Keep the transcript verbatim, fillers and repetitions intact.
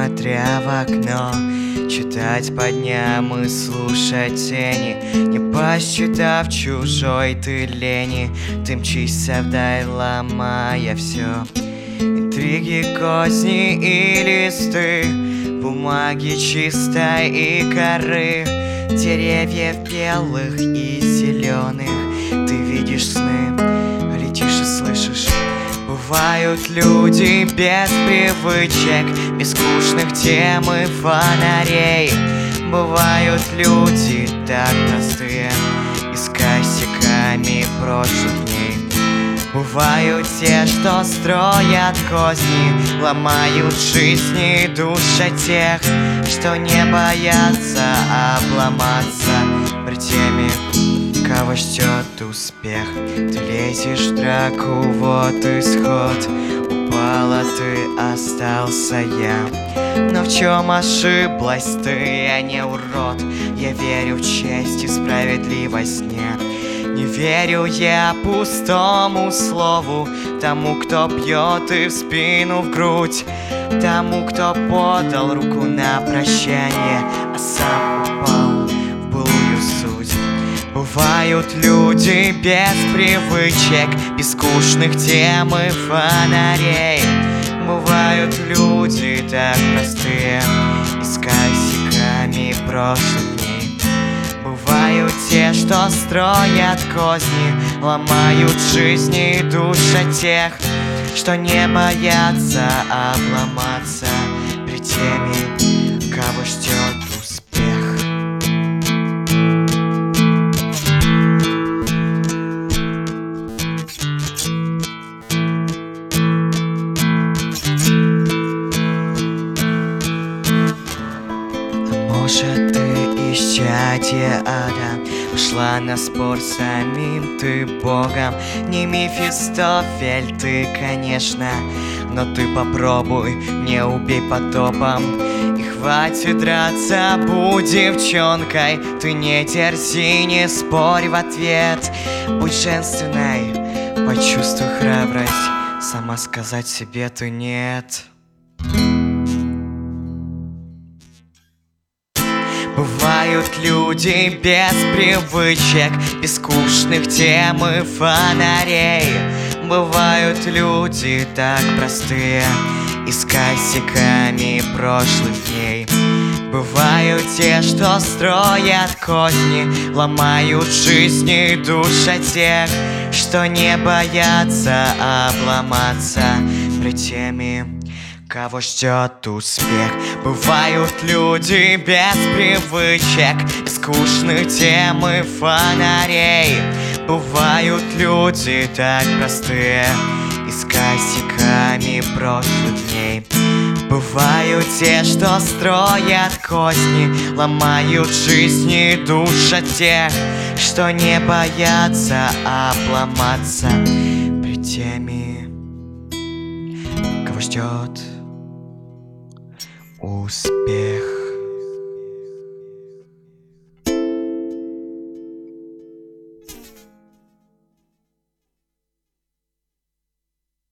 смотря в окно, читать по дням и слушать тени, не посчитав чужой ты лени. Ты мчишься вдаль, ломая все, интриги, козни и листы, бумаги чистой и коры, деревьев белых и зеленых. Ты видишь сны, летишь и слышишь. Бывают люди без привычек, без скучных тем и фонарей. Бывают люди так простые и с косяками прошлых дней. Бывают те, что строят козни, ломают жизни, души тех, что не боятся обломаться при теме, кого ждет успех. Ты лезешь в драку, вот исход. Упала ты, остался я. Но в чем ошиблась ты, я не урод. Я верю в честь и справедливость, нет. Не верю я пустому слову, тому, кто бьет и в спину, в грудь, тому, кто подал руку на прощание, а сам упал в былую суть. Бывают люди без привычек, без скучных тем и фонарей. Бывают люди так простые и с косяками прошлых дней. Бывают те, что строят козни, ломают жизни и души тех, что не боятся обломаться при теме, кого ждет успех. Может, ты исчадие ада, ушла на спор с самим ты Богом. Не Мефистофель ты, конечно, но ты попробуй, не убей потопом. И хватит драться, будь девчонкой. Ты не дерзи, не спорь в ответ. Будь женственной, почувствуй храбрость, сама сказать себе ты нет. Бывают люди без привычек, без скучных тем и фонарей. Бывают люди так простые и с косяками прошлых дней. Бывают те, что строят козни, ломают жизни и души тех, что не боятся обломаться при теме, кого ждет успех. Бывают люди без привычек, без скучных тем и фонарей. Бывают люди так простые и с косяками прошлых дней. Бывают те, что строят козни, ломают жизни и души тех, что не боятся обломаться при теме, кого ждет успех.